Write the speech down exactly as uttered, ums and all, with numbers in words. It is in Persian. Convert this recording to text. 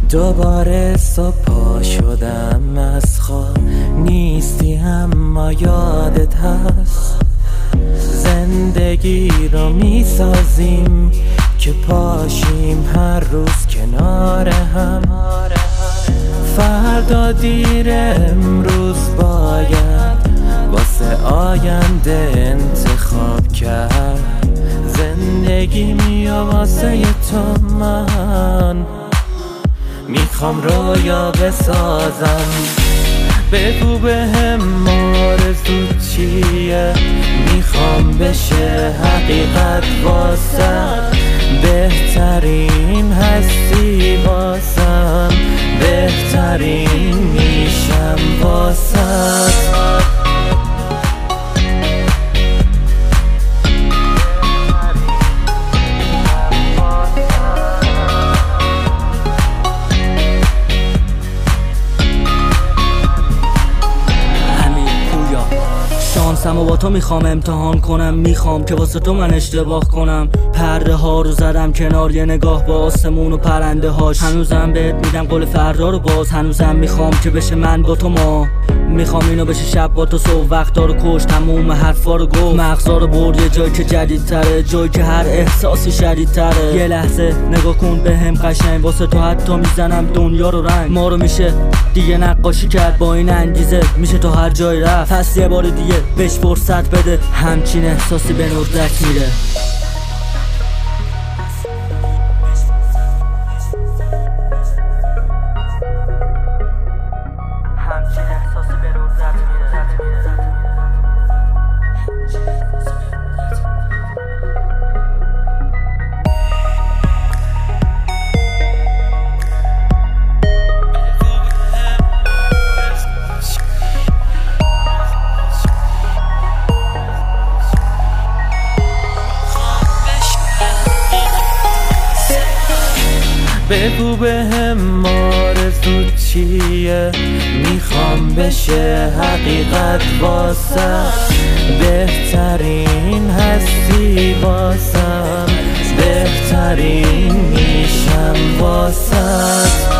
دوباره صبح شدم از خواب، نیستی اما یادت هست. زندگی رو میسازیم که پاشیم هر روز کنار هم. فردا دیر امروز باید واسه آینده انتخاب کرد. زندگی میاد واسه تو، من میخوام رویا بسازم. بگو بهم آرزوت چیه، میخوام بشه حقیقت واسم. بهترین هستی واسم، بهترین میشم واسم. شانسمو با تو میخوام امتحان کنم، میخوام که واسه تو من اشتباه کنم. پرده ها رو زدم کنار، یه نگاه با آسمون و پرنده هاش. هنوزم بهت میدم قول فردا رو باز، هنوزم میخوام که بشه من با تو ما. میخوام اینو بشه شب با تو صبح، وقتا رو کش تموم حرفا رو گفت. مغزا رو برد یه جایی که جدیدتره، جایی که هر احساسی شدیدتره. یه لحظه نگاه کن بهم قشنگ، واسه تو حتی میزنم دنیا رو رنگ. ما رو میشه دیگه نقاشی کرد با این انگیزه، میشه تو هر جایی رفت. پس یه بار دیگه بهش فرصت بده، همچین احساسی به ندرت میره. بگو بهم آرزوت چیه، میخوام بشه حقیقت واسم. بهترین هستی واسم، بهترین میشم واسم.